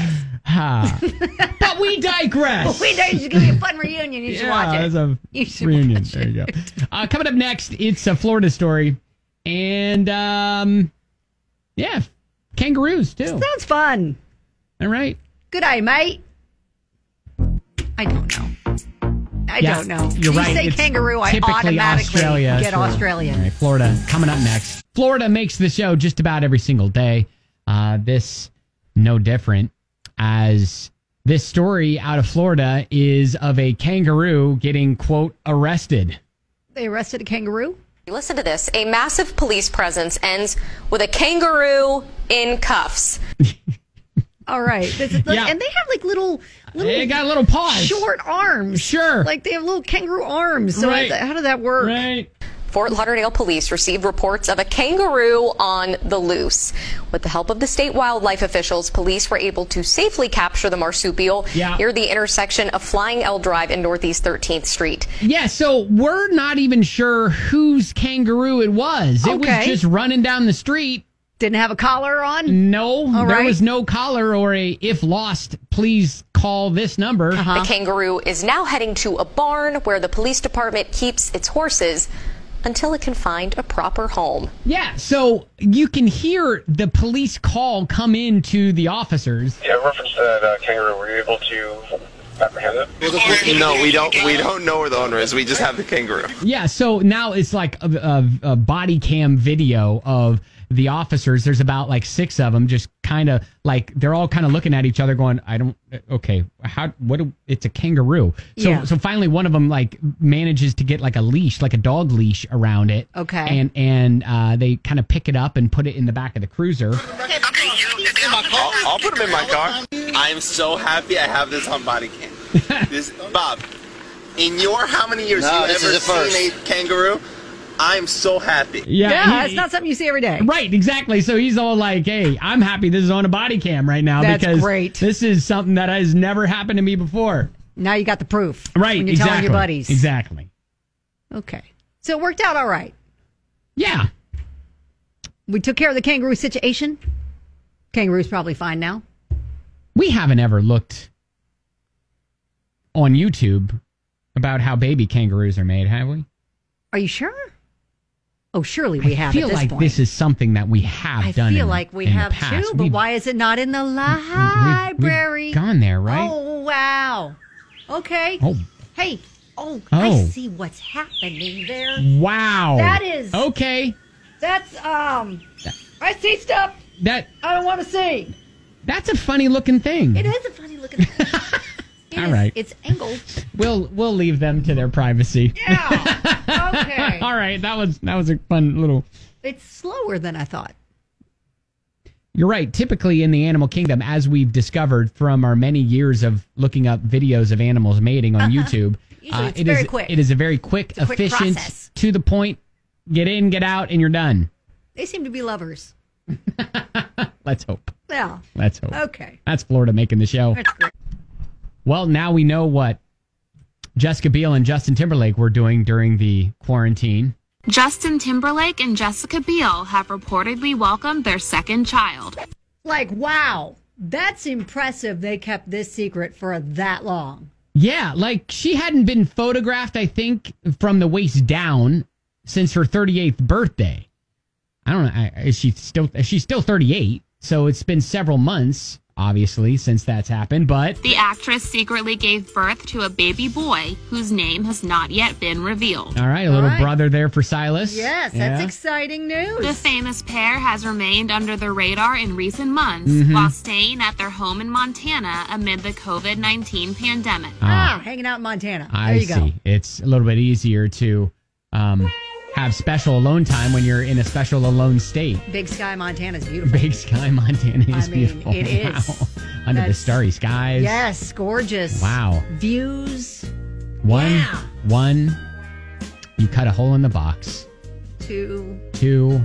Ah. But we digress. We digress. It's going to be a fun reunion. You should yeah, watch it. It's a you should reunion. watch There you it. go. Uh, coming up next, it's a Florida story. And, um, yeah, kangaroos, too. Sounds fun. All right. Good eye, mate. I don't know. I Yeah, don't know. You're you right. say It's kangaroo, I typically automatically Australia, get sure. Australian. All right, Florida coming up next. Florida makes the show just about every single day. Uh, this no different, as this story out of Florida is of a kangaroo getting, quote, arrested. They arrested a kangaroo? Listen to this. A massive police presence ends with a kangaroo in cuffs. All right. This is, Yeah. And they have like little, little They got little paws. short arms. Sure. Like they have little kangaroo arms. So Right. how did that work? Right. Fort Lauderdale police received reports of a kangaroo on the loose. With the help of the state wildlife officials, police were able to safely capture the marsupial Yeah. near the intersection of Flying L Drive and Northeast thirteenth Street. Yeah, so we're not even sure whose kangaroo it was. It Okay. was just running down the street. Didn't have a collar on? No, All there right. was no collar or a if lost, please call this number. Uh-huh. The kangaroo is now heading to a barn where the police department keeps its horses until it can find a proper home. Yeah, so you can hear the police call come in to the officers. Yeah, reference to that uh, kangaroo. Were you able to apprehend it? No, we don't. We don't know where the owner is. We just have the kangaroo. Yeah, so now it's like a, a, a body cam video of the officers. There's about like six of them, just kind of like they're all kind of looking at each other, going, "I don't. Okay, how? What? do- It's a kangaroo." So, Yeah. so finally, one of them like manages to get like a leash, like a dog leash, around it. Okay. And and uh, they kind of pick it up and put it in the back of the cruiser. I'll, I'll put him in my car. I'm so happy I have this on body cam. This, Bob, in your how many years No, have you this ever is the first. seen a kangaroo? I'm so happy. Yeah, Yeah, he- it's not something you see every day. Right, exactly. So he's all like, "Hey, I'm happy this is on a body cam right now That's because great. this is something that has never happened to me before." Now you got the proof. Right, When you're exactly. telling your buddies. Exactly. Okay. So it worked out all right. Yeah. We took care of the kangaroo situation. Kangaroo's probably fine now. We haven't ever looked on YouTube about how baby kangaroos are made, have we? Are you sure? Oh, surely we have I feel at this like point. this is something that we have I done. feel in- like we in the have past. too, but We've- why is it not in the we've- library? We've gone there, right? Oh, wow. Okay. Oh. Hey. Oh, Oh. I see what's happening there. Wow. That is- okay. That's, um, I see stuff That I don't want to see. that's a funny looking thing. It is a funny looking thing. It All is- right. It's angled. We'll we'll leave them to their privacy. Yeah. Okay. All right. That was that was a fun little. It's slower than I thought. You're right. Typically in the animal kingdom, as we've discovered from our many years of looking up videos of animals mating on YouTube, Usually it's it very is- quick. It is a very quick, It's a quick efficient, process. to the point. Get in, get out, and you're done. They seem to be lovers. Let's hope. Yeah. Let's hope. Okay. That's Florida making the show. That's great. Well, now we know what Jessica Biel and Justin Timberlake were doing during the quarantine. Justin Timberlake and Jessica Biel have reportedly welcomed their second child. Like, wow. That's impressive they kept this secret for that long. Yeah, like she hadn't been photographed, I think, from the waist down since her thirty-eighth birthday. I don't know. I- Is she still? She's still thirty-eight, so it's been several months, obviously, since that's happened. But The actress secretly gave birth to a baby boy whose name has not yet been revealed. all right, a little All right. brother there for Silas. Yes, that's Yeah. exciting news. The famous pair has remained under the radar in recent months Mhm. while staying at their home in Montana amid the COVID nineteen pandemic. Ah, hanging out in Montana. There I you go. see. It's a little bit easier to um, have special alone time when you're in a special alone state. Big Sky, Montana's beautiful. Big Sky, Montana is I mean, beautiful. it is. Wow. Under the That's- starry skies. Yes, gorgeous. Wow. Views. One, Yeah. one, you cut a hole in the box. Two. Two,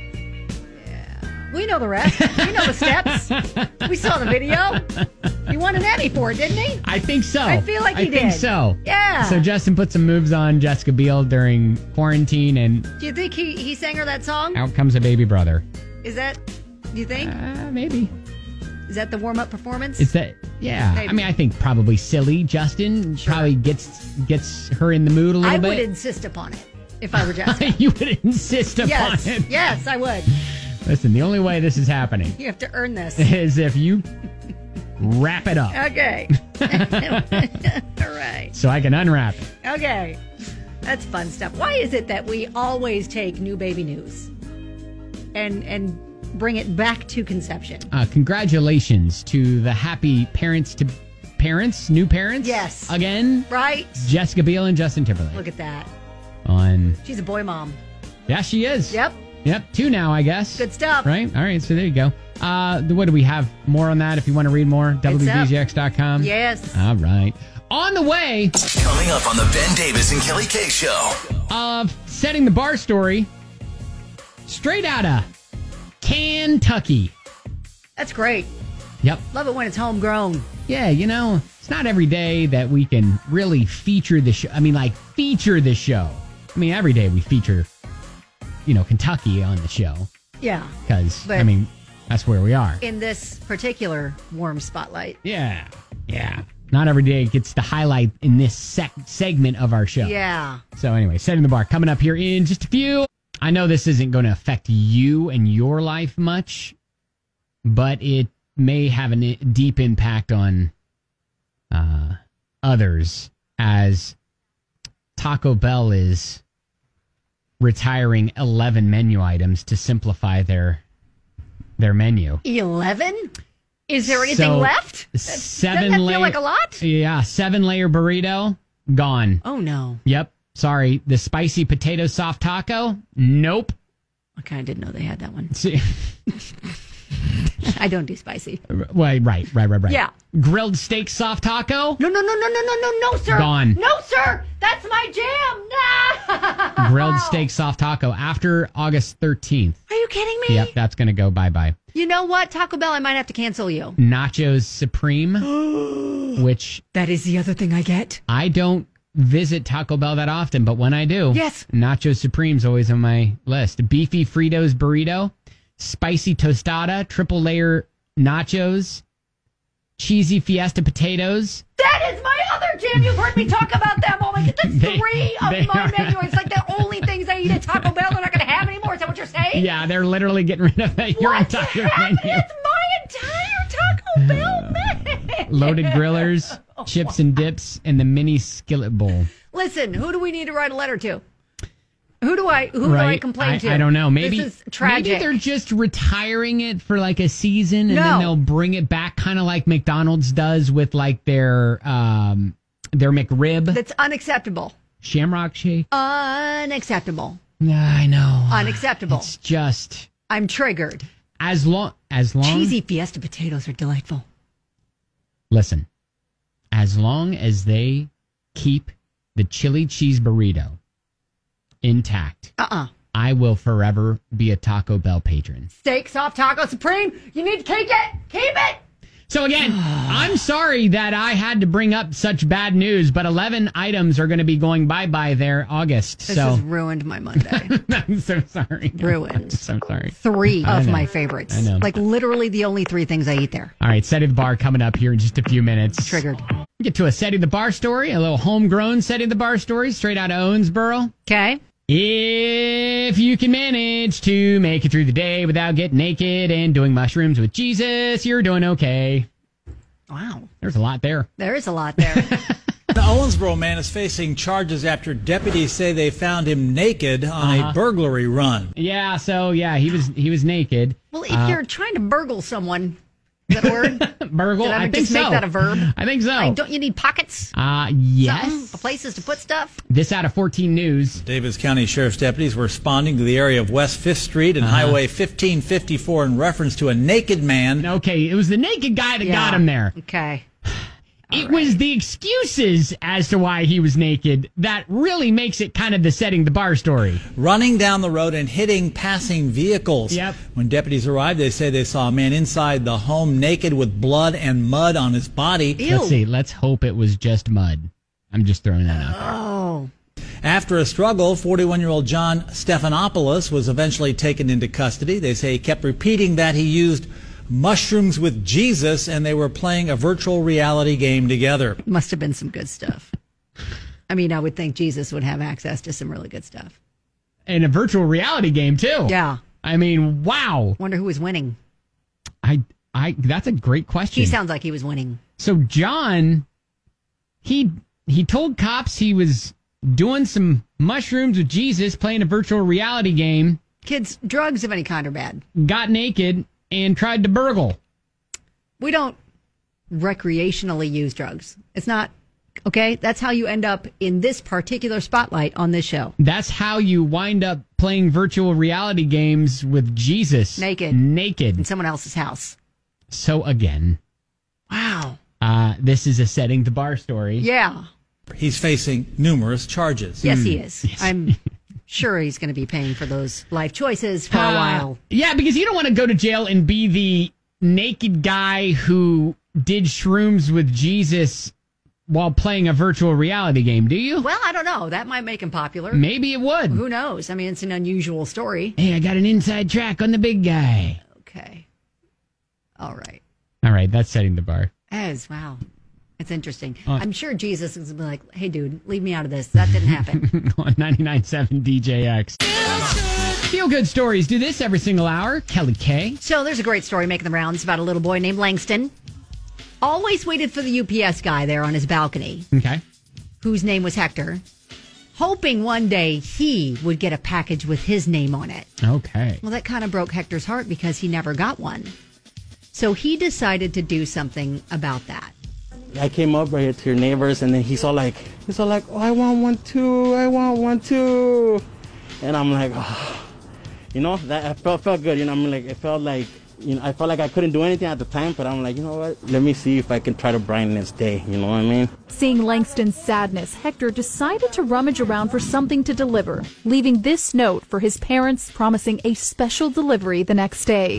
We know the rest. We know the steps. We saw the video. He won an Emmy for it, didn't he? I think so. I feel like he I think did. so. Yeah. So Justin put some moves on Jessica Biel during quarantine, and Do you think he, he sang her that song? out comes a baby brother. Is that, do you think? Uh, maybe. Is that the warm-up performance? Is that, yeah. Maybe. I mean, I think probably silly. Justin Sure. probably gets gets her in the mood a little I bit. would insist upon it if I were Jessica. You would insist upon yes, it. yes, I would. Listen, the only way this is happening You have to earn this. is if you wrap it up Okay. All right. so I can unwrap it. Okay. That's fun stuff. Why is it that we always take new baby news and and bring it back to conception? Uh, congratulations to the happy parents to parents, new parents. Yes. Again. Right? Jessica Biel and Justin Timberlake. Look at that. On. She's a boy mom. Yeah, she is. Yep. Yep. Two now, I guess. Good stuff. Right? All right. So there you go. Uh, what do we have more on that if you want to read more? W B G X dot com. Yes. All right. On the way. Coming up on the Ben Davis and Kelly K Show. Uh, setting the bar story. Straight out of Kentucky. That's great. Yep. Love it when it's homegrown. Yeah, you know, it's not every day that we can really feature the show. I mean, like, feature the show. I mean, every day we feature, you know, Kentucky on the show. Yeah. Because, But- I mean, that's where we are. In this particular warm spotlight. Yeah. Yeah. Not every day it gets the highlight in this sec- segment of our show. Yeah. So anyway, setting the bar coming up here in just a few. I know this isn't going to affect you and your life much, but it may have a deep impact on uh, others as Taco Bell is retiring eleven menu items to simplify their their menu. eleven? Is there anything So, left? Seven Doesn't that layer, feel like a lot? Yeah, seven layer burrito, gone. Oh, no. Yep. Sorry. The spicy potato soft taco? Nope. Okay, I didn't know they had that one. See, I don't do spicy. well, right, right, right, right. Yeah. Grilled steak soft taco? No, no, no, no, no, no, no, no, sir. Gone. No, sir. That's my jam. No. Grilled steak soft taco after August thirteenth. Are you kidding me? Yep, that's going to go bye-bye. You know what? Taco Bell, I might have to cancel you. Nachos Supreme, which That is the other thing I get. I don't visit Taco Bell that often, but when I do, Yes. Nacho Supreme's always on my list. Beefy Fritos burrito, spicy tostada, triple layer nachos, cheesy fiesta potatoes. That is my other jam. You've heard me talk about them. Oh my God, that's They- three of they my are- menu. It's like the only things I eat at Taco Bell they're not going to have anymore. Is that what you're saying? Yeah, they're literally getting rid of your What entire happened? menu. It's my entire Taco Bell menu. Loaded grillers, chips and dips, and the mini skillet bowl. Listen, who do we need to write a letter to? Who do I who do I Right? complain I, to? I don't know. Maybe this is tragic. maybe they're just retiring it for like a season, and No. then they'll bring it back, kind of like McDonald's does with like their um their McRib. That's unacceptable. Shamrock shake. Unacceptable. Yeah, I know. Unacceptable. It's just I'm triggered. as long as long. Cheesy fiesta potatoes are delightful. Listen, as long as they keep the chili cheese burrito intact, Uh-uh. I will forever be a Taco Bell patron. Steak, soft taco, supreme. You need to keep it. Keep it. So again, I'm sorry that I had to bring up such bad news, but eleven items are going to be going bye-bye there August. This so has ruined my Monday. I'm so sorry. Ruined. I'm so sorry. Three I of know. my favorites. I know. Like literally the only three things I eat there. All right, Setting the Bar coming up here in just a few minutes. Triggered. Get to a Setting the Bar story, a little homegrown Setting the Bar story straight out of Owensboro. Okay. If you can manage to make it through the day without getting naked and doing mushrooms with Jesus, you're doing okay. Wow. There's a lot there. There is a lot there. The Owensboro man is facing charges after deputies say they found him naked on Uh-huh. a burglary run. Yeah, so yeah, he was he was naked. Well, if Uh, you're trying to burgle someone, is that a word? burgle, Did I, I, think just so. make that a verb? I think so. Like, don't you need pockets? Uh yes. Something? Places to put stuff? This out of fourteen News. Davis County Sheriff's deputies were responding to the area of West fifth Street and Uh-huh. Highway fifteen fifty-four in reference to a naked man. Okay, it was the naked guy that Yeah. got him there. Okay. It was the excuses as to why he was naked that really makes it kind of the Setting the Bar story. Running down the road and hitting passing vehicles. Yep. When deputies arrived, they say they saw a man inside the home naked with blood and mud on his body. Ew. Let's see. Let's hope it was just mud. I'm just throwing that out there. Oh. After a struggle, forty-one-year-old John Stephanopoulos was eventually taken into custody. They say he kept repeating that he used Mushrooms with Jesus, and they were playing a virtual reality game together. Must have been some good stuff. I mean, I would think Jesus would have access to some really good stuff. And a virtual reality game, too. Yeah. I mean, wow. Wonder who was winning. I, I, that's a great question. He sounds like he was winning. So John, he he told cops he was doing some mushrooms with Jesus, playing a virtual reality game. Kids, drugs of any kind are bad. Got naked and tried to burgle. We don't recreationally use drugs. It's not, okay? That's how you end up in this particular spotlight on this show. That's how you wind up playing virtual reality games with Jesus. Naked. Naked. In someone else's house. So again. Wow. Uh, this is a setting the bar story. Yeah. He's facing numerous charges. Yes, he is. Yes. I'm sure he's going to be paying for those life choices for uh, a while. Yeah, because you don't want to go to jail and be the naked guy who did shrooms with Jesus while playing a virtual reality game, do you? Well, I don't know. That might make him popular. Maybe it would. Who knows? I mean, it's an unusual story. Hey, I got an inside track on the big guy. Okay. All right. All right, that's setting the bar. As wow. It's interesting. Uh, I'm sure Jesus is like, hey, dude, leave me out of this. That didn't happen. On ninety-nine point seven D J X. Feel good stories. Do this every single hour. Kelly K. So there's a great story making the rounds about a little boy named Langston. Always waited for the U P S guy there on his balcony. Okay. Whose name was Hector. Hoping one day he would get a package with his name on it. Okay. Well, that kind of broke Hector's heart because he never got one. So he decided to do something about that. I came up right here to your neighbors, and then he's all like, he's all like, oh, I want one too, I want one too. And I'm like, oh. You know, that I felt, felt good, you know, I mean, like, it felt like, you know, I felt like I couldn't do anything at the time, but I'm like, you know what, let me see if I can try to brighten this day, you know what I mean? Seeing Langston's sadness, Hector decided to rummage around for something to deliver, leaving this note for his parents promising a special delivery the next day.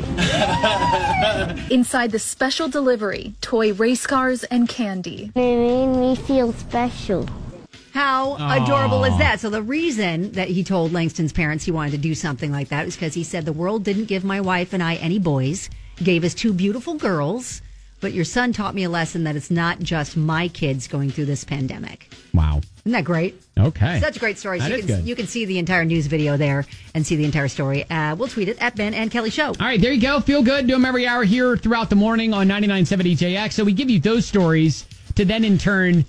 Inside the special delivery, toy race cars and candy. They made me feel special. How Aww. adorable is that? So the reason that he told Langston's parents he wanted to do something like that was because he said, the world didn't give my wife and I any boys, gave us two beautiful girls, but your son taught me a lesson that it's not just my kids going through this pandemic. Wow. Isn't that great? Okay. Such a great story. So That you, is can, good. you can see the entire news video there and see the entire story. Uh, we'll tweet it at Ben and Kelly Show. All right, there you go. Feel good. Do them every hour here throughout the morning on ninety-nine point seven D J X. So we give you those stories to then in turn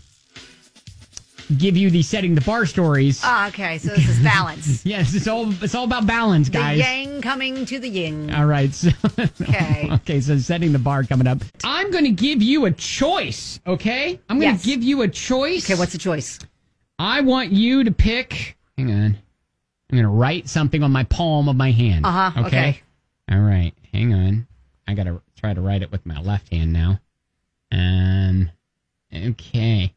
give you the setting the bar stories. Ah, okay. So this is balance. Yes, it's all it's all about balance, guys. The yang coming to the yin. All right. So, okay. Okay, so setting the bar coming up. I'm going to give you a choice, okay? I'm going to Yes. give you a choice. Okay, what's the choice? I want you to pick. Hang on. I'm going to write something on my palm of my hand. Uh-huh, okay. All right. Hang on. I got to try to write it with my left hand now. Um. Okay.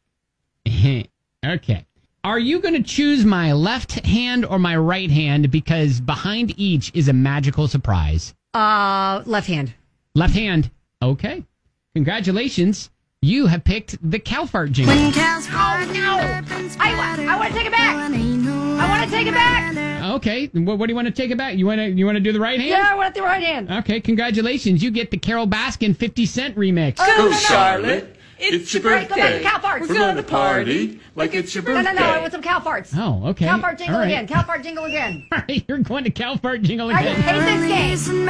Okay. Are you going to choose my left hand or my right hand? Because behind each is a magical surprise. Uh, left hand. Left hand. Okay. Congratulations. You have picked the cow fart jingle. Oh, no. I, I want to take it back. I want to take it back. Okay. What, what do you want to take it back? You want to you want to do the right hand? Yeah, I want the right hand. Okay. Congratulations. You get the Carol Baskin fifty cent remix. Oh, Go, no, no, no. Charlotte. It's your Right, go back to birthday. cow farts. We're going to party like it's your No, birthday. no, no. I want some cow farts. Oh, okay. Cow fart jingle All right. again. Cow fart jingle again. All right. You're going to cow fart jingle I again. hate this game.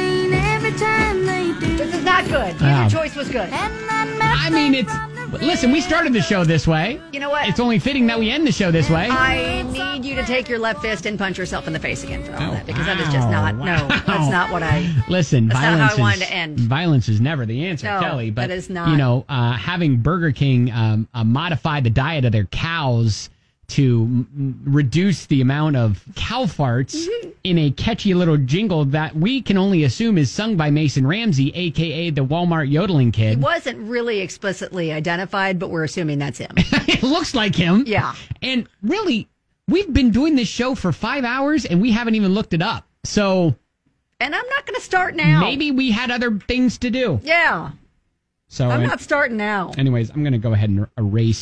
This is not good. Neither Wow. choice was good. I mean, it's... Listen, we started the show this way. You know what? It's only fitting that we end the show this way. I need you to take your left fist and punch yourself in the face again for all Oh, that, because that is just not, wow, no, wow. that's not what I, Listen, that's violence not how I wanted is, to end. Violence is never the answer, No, Kelly. But that is not. You know, uh, having Burger King um, uh, modify the diet of their cows to m- reduce the amount of cow farts Mm-hmm. in a catchy little jingle that we can only assume is sung by Mason Ramsey, a k a the Walmart yodeling He kid. wasn't really explicitly identified, but we're assuming that's him. It looks like him. Yeah. And really, we've been doing this show for five hours and we haven't even looked it up. So And I'm not going to start now. maybe we had other things to do. Yeah. So I'm uh, not starting now. anyways, I'm going to go ahead and erase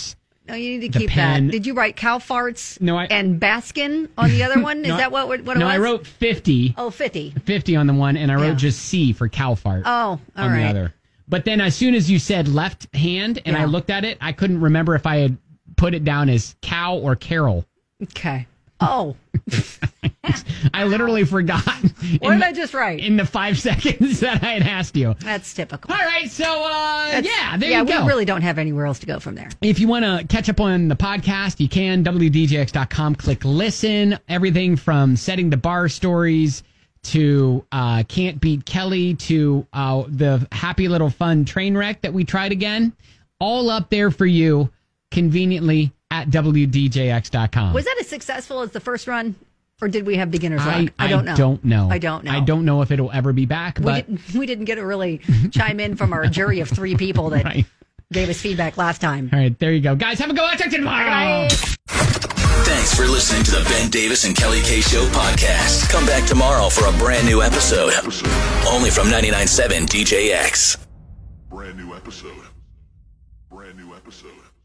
No, you need to the keep pen. that. Did you write cow farts No, I- and Baskin on the other one? Is No, that what, what it no, was? I wrote fifty. Oh, fifty. fifty on the one, and I wrote Yeah. just C for cow fart Oh, all on right. the other. But then as soon as you said left hand and I Yeah. looked at it, I couldn't remember if I had put it down as cow or Carol. Okay. Oh. I literally forgot. What did I just write? In the five seconds that I had asked you. That's typical. All right, so uh, That's- yeah, there yeah, you go. we really don't have anywhere else to go from there. If you want to catch up on the podcast, you can, W D J X dot com. Click listen. Everything from setting the bar stories to uh, Can't Beat Kelly to uh, the happy little fun train wreck that we tried again. All up there for you conveniently at W D J X dot com. Was that as successful as the first run? Or did we have beginner's I, luck? I don't know. I don't know. I don't know. I don't know if it'll ever be back, We but didn't, we didn't get to really chime in from our jury of three people that Right. gave us feedback last time. all right, there you go. Guys, have a go. I'll talk to you tomorrow. Bye. Thanks for listening to the Ben Davis and Kelly K Show podcast. Come back tomorrow for a brand new episode. Only from ninety-nine point seven D J X. Brand new episode. Brand new episode.